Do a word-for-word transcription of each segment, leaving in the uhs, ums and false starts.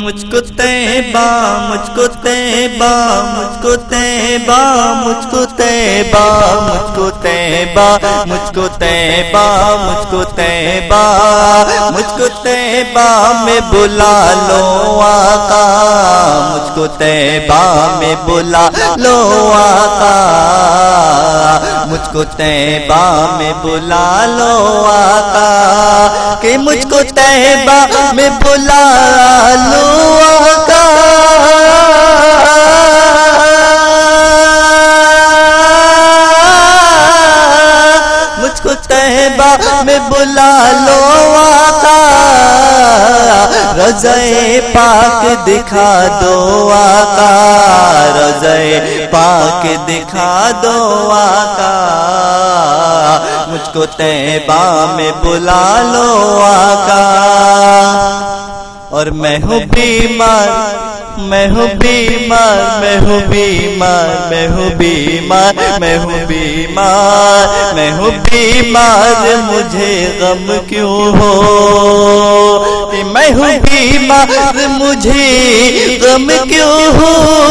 مجھ کو طیبہ مجھ کو طیبہ مجھ کو طیبہ مجھ کو طیبہ مجھ کو طیبہ مجھ کو طیبہ مجھ کو طیبہ مجھ کو طیبہ میں بلا لو آقا مجھ کو طیبہ میں بلا لو آقا مجھ کو طیبہ میں بلا لو آقا کہ مجھ کو طیبہ میں بلا لو آقا مجھ کو طیبہ میں بلا لو آقا روضہ پاک دکھا دو آقا روضہ پاک دکھا دو آقا مجھ کو طیبہ میں بلا لو آقا اور میں ہوں بیمار میں ہوں بیمار میں ہوں بیمار میں ہوں بیمار میں ہوں بیمار میں ہوں بیمار مجھے غم کیوں ہو میں ہوں بیمار مجھے غم کیوں ہو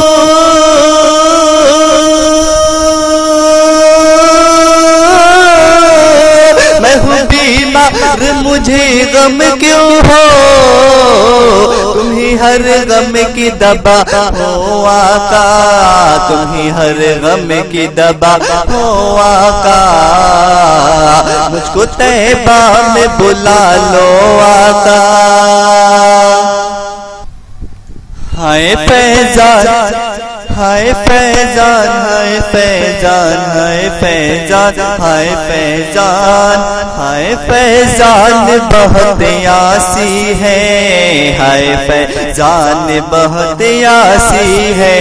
میں ہوں بیمار مجھے غم کیوں ہو تم ہی ہر غم کی دوا ہو آقا تم ہی ہر غم کی دوا ہو آقا مجھ کو طیبہ میں بلا لو آقا ہائے فیضان ہائے فیضان ہائے فیضان ہائے فیضان ہائے فیضان ہائے فیضان بہت یاسی ہے ہائے فیضان بہت یاسی ہے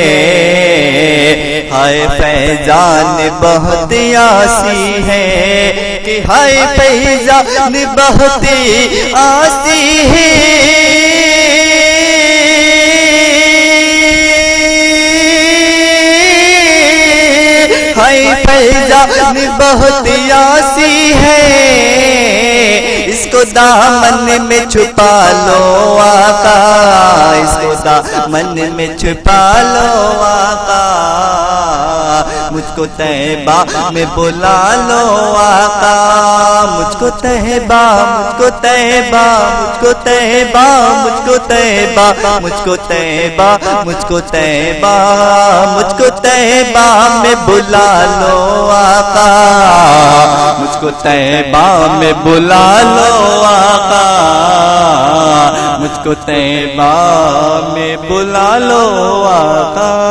ہائے فیضان بہت یاسی ہے کہ ہائے فیضان بہت یاسی ہے فیضان بہت یاسی ہے اس کو دامن میں چھپا لو آقا اس کو دامن میں چھپا لو آقا مجھ کو طیبہ میں بلا لو آقا مجھ کو طیبہ مجھ کو طیبہ مجھ کو طیبہ مجھ کو طیبہ مجھ کو طیبہ مجھ کو طیبہ مجھ کو طیبہ میں بلا لو آقا مجھ کو طیبہ میں بلا لو آقا مجھ کو طیبہ میں بلا لو آقا